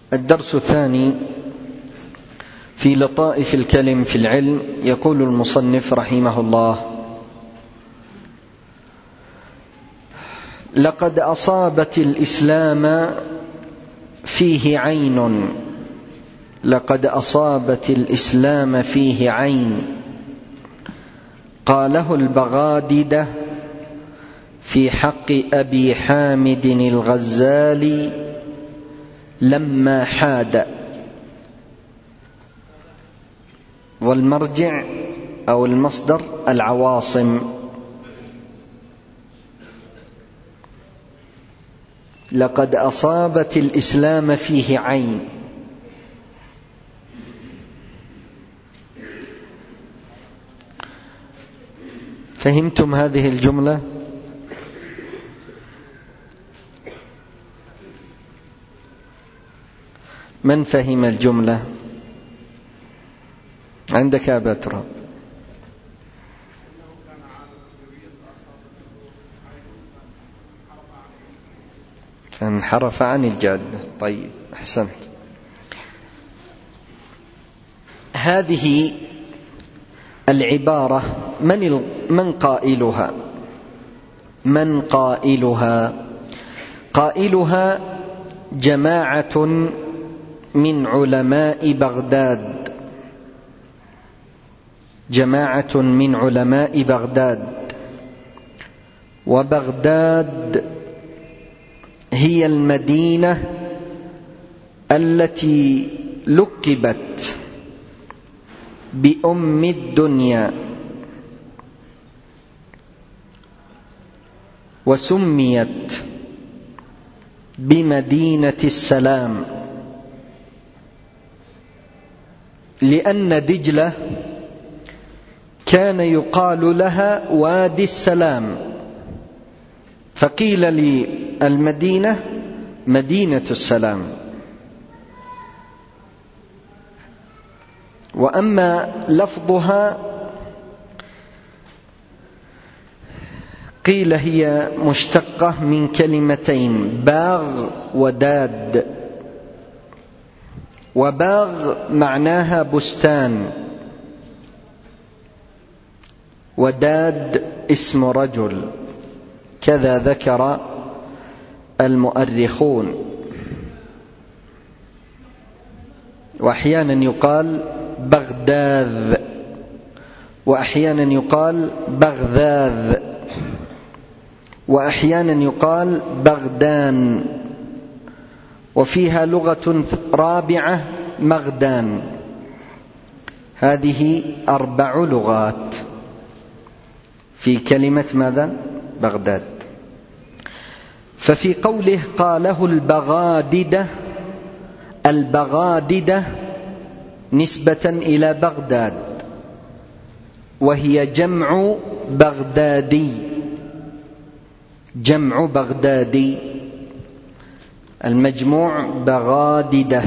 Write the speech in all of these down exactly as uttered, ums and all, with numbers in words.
الدرس الثاني في لطائف الكلم في العلم. يقول المصنف رحمه الله: لقد أصابت الإسلام فيه عين لقد أصابت الإسلام فيه عين قاله البغاددة في حق أبي حامد الغزالي لما حاد. والمرجع أو المصدر العواصم. لقد أصابت الإسلام فيه عين. فهمتم هذه الجملة؟ من فهم الجملة؟ عندك أبا تراب. فانحرف عن الجادة. طيب، أحسنت. هذه العبارة من من قائلها؟ من قائلها؟ قائلها جماعة من علماء بغداد جماعة من علماء بغداد وبغداد هي المدينة التي لقبت بأم الدنيا، وسميت بمدينة السلام، لأن دجلة كان يقال لها وادي السلام، فقيل للمدينة مدينة السلام. وأما لفظها قيل هي مشتقة من كلمتين: باغ وداد. وباغ معناها بستان، وداد اسم رجل، كذا ذكر المؤرخون. وأحيانا يقال بغداذ، وأحيانا يقال بغذاذ، وأحيانا يقال بغدان، وفيها لغة رابعة مغدان. هذه أربع لغات في كلمة ماذا؟ بغداد. ففي قوله قاله البغاددة، البغاددة نسبة إلى بغداد، وهي جمع بغدادي، جمع بغدادي، المجموع بغاددة.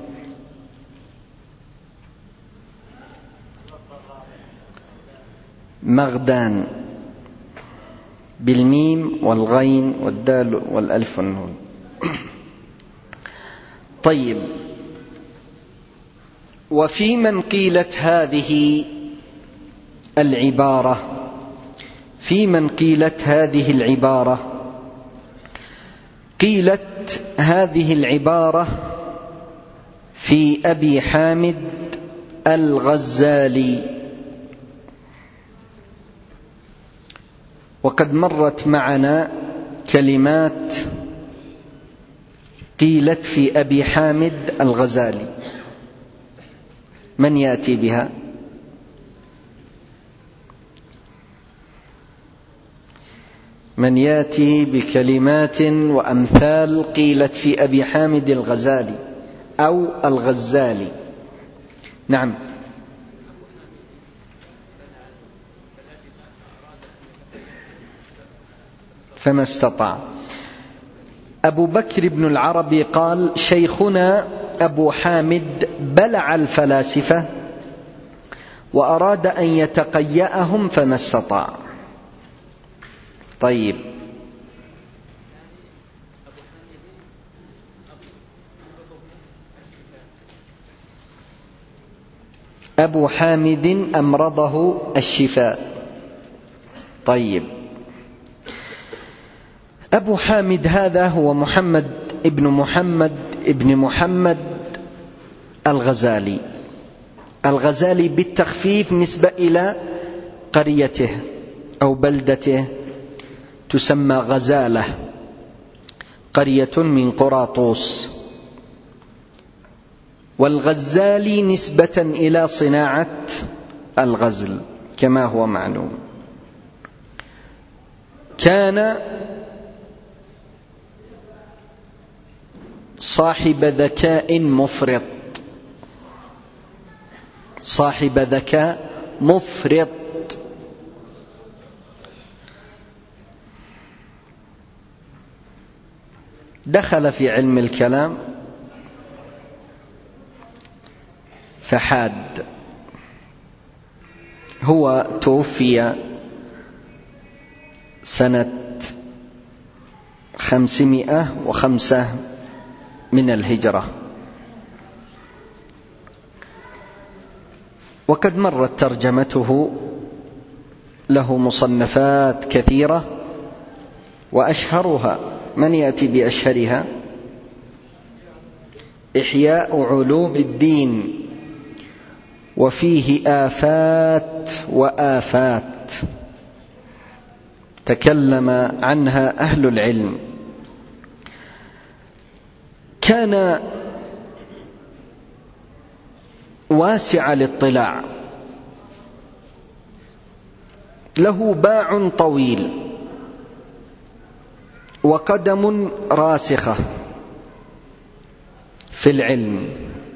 مغدان بالميم والغين والدال والألف والنون. طيب، وفي من قيلت هذه العبارة في من قيلت هذه العبارة قيلت هذه العبارة في أبي حامد الغزالي، وقد مرت معنا كلمات قيلت في أبي حامد الغزالي. من يأتي بها؟ من يأتي بكلمات وأمثال قيلت في أبي حامد الغزالي أو الغزالي؟ نعم. فما استطاع. أبو بكر بن العربي قال: شيخنا أبو حامد بلع الفلاسفة وأراد أن يتقيأهم فما استطاع. طيب، أبو حامد أمرضه الشفاء. طيب، أبو حامد هذا هو محمد ابن محمد ابن محمد الغزالي. الغزالي بالتخفيف نسبة إلى قريته أو بلدته تسمى غزالة، قرية من قرى طوس. والغزالي نسبة إلى صناعة الغزل كما هو معلوم. كان صاحب ذكاء مفرط، صاحب ذكاء مفرط. دخل في علم الكلام فحاد. هو توفي سنة خمسمائة وخمسة من الهجرة، وقد مرت ترجمته، له مصنفات كثيرة، وأشهرها من يأتي بأشهرها إحياء علوم الدين، وفيه آفات وآفات تكلم عنها أهل العلم. كان واسع الاطلاع، له باع طويل وقدم راسخة في العلم،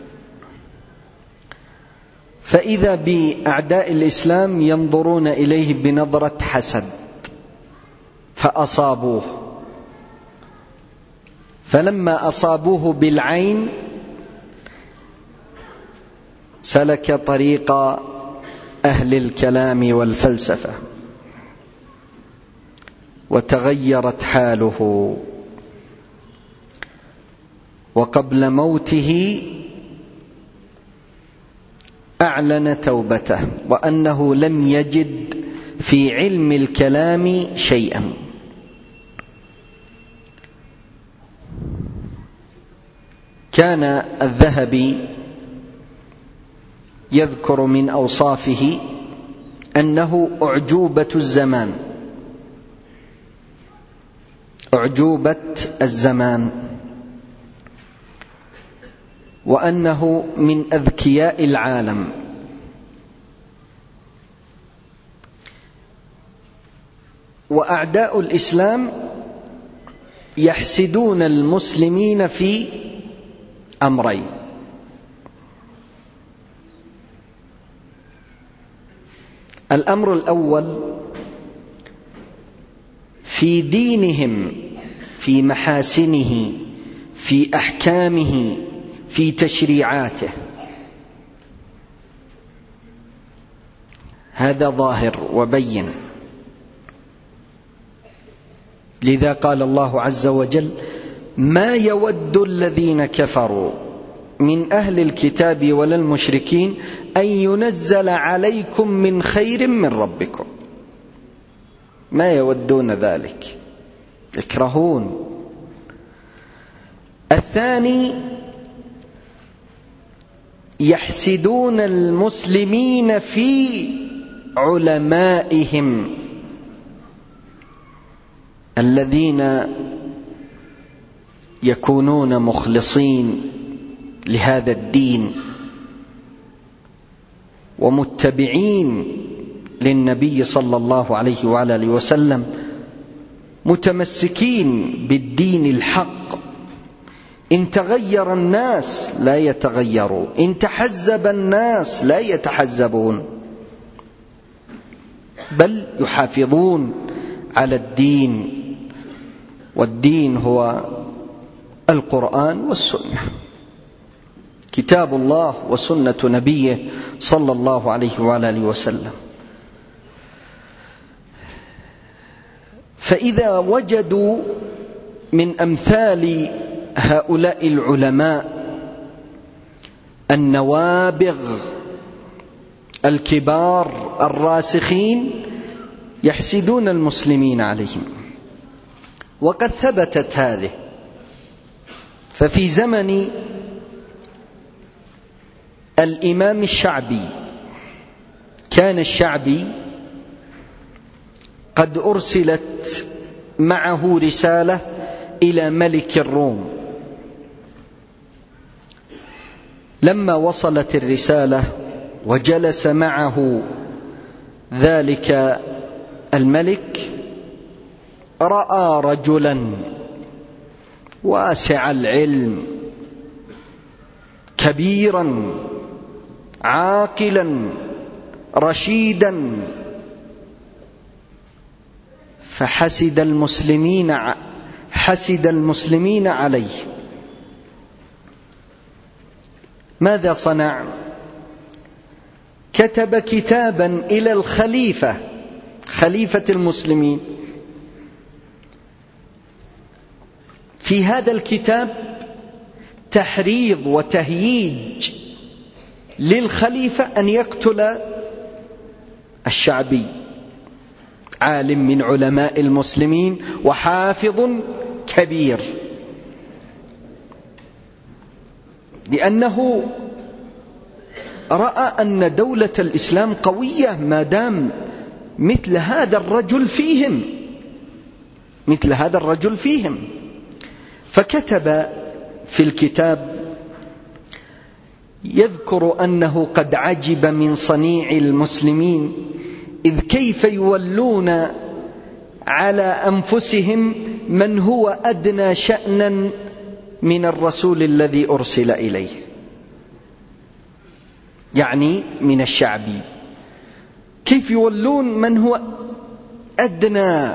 فإذا بأعداء الإسلام ينظرون إليه بنظرة حسد فأصابوه، فلما أصابوه بالعين سلك طريق أهل الكلام والفلسفة وتغيرت حاله. وقبل موته أعلن توبته وأنه لم يجد في علم الكلام شيئا. كان الذهبي يذكر من أوصافه أنه أعجوبة الزمان، أعجوبة الزمان، وأنه من أذكياء العالم. وأعداء الإسلام يحسدون المسلمين في أمرين: الأمر الأول في دينهم، في محاسنه، في أحكامه، في تشريعاته، هذا ظاهر وبين. لذا قال الله عز وجل: ما يود الذين كفروا من أهل الكتاب ولا المشركين أن ينزل عليكم من خير من ربكم. ما يودون ذلك، يكرهون. الثاني يحسدون المسلمين في علمائهم الذين يكونون مخلصين لهذا الدين ومتبعين للنبي صلى الله عليه وعلى آله وسلم، متمسكين بالدين الحق. إن تغير الناس لا يتغيرون، إن تحزب الناس لا يتحزبون، بل يحافظون على الدين، والدين هو القرآن والسنة، كتاب الله وسنة نبيه صلى الله عليه وعلى آله وسلم. فإذا وجدوا من أمثال هؤلاء العلماء النوابغ الكبار الراسخين يحسدون المسلمين عليهم، وقد ثبتت هذه. ففي زمن الإمام الشعبي كان الشعبي قد أرسلت معه رسالة إلى ملك الروم. لما وصلت الرسالة وجلس معه ذلك الملك، رأى رجلا واسع العلم كبيرا عاقلا رشيدا، فحسد المسلمين حسد المسلمين عليه. ماذا صنع؟ كتب كتابا إلى الخليفة، خليفة المسلمين. في هذا الكتاب تحريض وتهييج للخليفة أن يقتل الشعبي، عالم من علماء المسلمين وحافظ كبير، لأنه رأى أن دولة الإسلام قوية ما دام مثل هذا الرجل فيهم، مثل هذا الرجل فيهم. فكتب في الكتاب يذكر أنه قد عجب من صنيع المسلمين، إذ كيف يولون على أنفسهم من هو أدنى شأنا من الرسول الذي أرسل إليه، يعني من الشعبي. كيف يولون من هو أدنى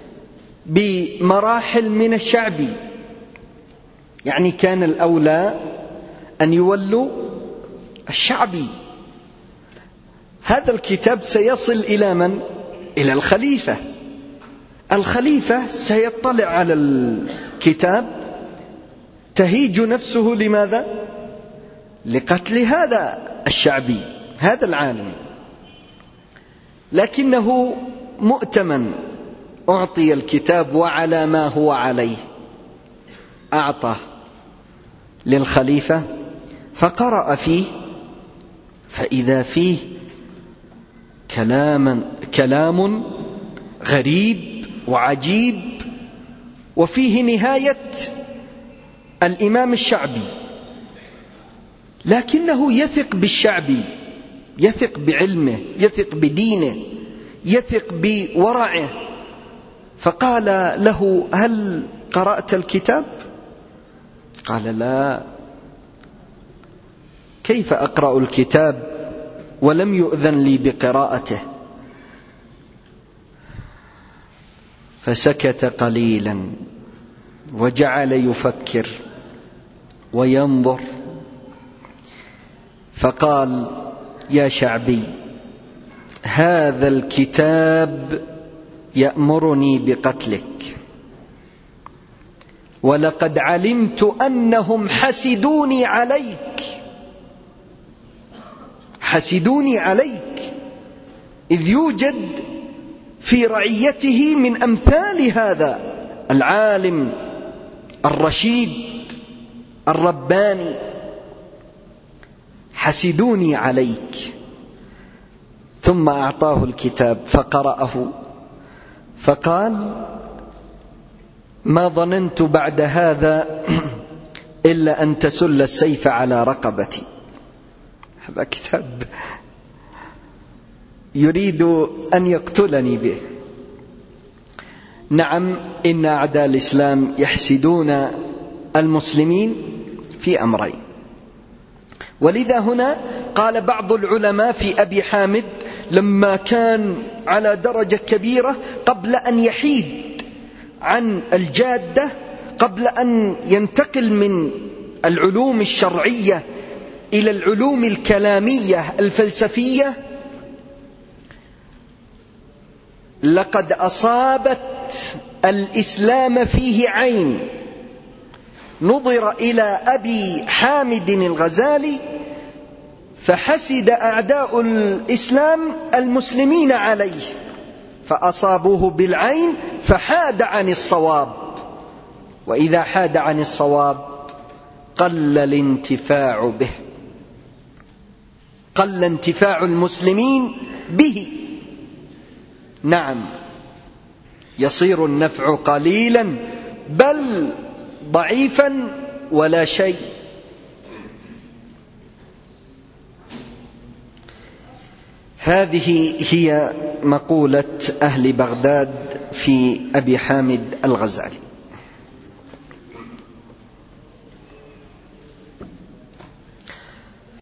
بمراحل من الشعبي؟ يعني كان الأولى أن يولوا الشعبي. هذا الكتاب سيصل إلى من؟ إلى الخليفة. الخليفة سيطلع على الكتاب، تهيج نفسه لماذا؟ لقتل هذا الشعبي، هذا العالم. لكنه مؤتمن، أعطي الكتاب وعلى ما هو عليه، أعطى للخليفة فقرأ فيه، فإذا فيه كلام كلام غريب وعجيب، وفيه نهاية الإمام الشعبي. لكنه يثق بالشعبي، يثق بعلمه، يثق بدينه، يثق بورعه. فقال له: هل قرأت الكتاب؟ قال: لا. كيف أقرأ الكتاب ولم يؤذن لي بقراءته؟ فسكت قليلا وجعل يفكر وينظر، فقال: يا شعبي، هذا الكتاب يأمرني بقتلك، ولقد علمت أنهم حسدوني عليك، حسدوني عليك، إذ يوجد في رعيته من أمثال هذا العالم الرشيد الرباني، حسدوني عليك. ثم أعطاه الكتاب فقرأه، فقال: ما ظننت بعد هذا إلا أن تسل السيف على رقبتي. هذا كتاب يريد أن يقتلني به. نعم، إن أعداء الإسلام يحسدون المسلمين في أمرين. ولذا هنا قال بعض العلماء في أبي حامد: لما كان على درجة كبيرة قبل أن يحيد عن الجادة، قبل أن ينتقل من العلوم الشرعية إلى العلوم الكلامية الفلسفية، لقد أصابت الإسلام فيه عين. نظر إلى أبي حامد الغزالي فحسد أعداء الإسلام المسلمين عليه فأصابوه بالعين فحاد عن الصواب، وإذا حاد عن الصواب قل الانتفاع به، قل انتفاع المسلمين به. نعم، يصير النفع قليلا بل ضعيفا ولا شيء. هذه هي مقولة أهل بغداد في أبي حامد الغزالي.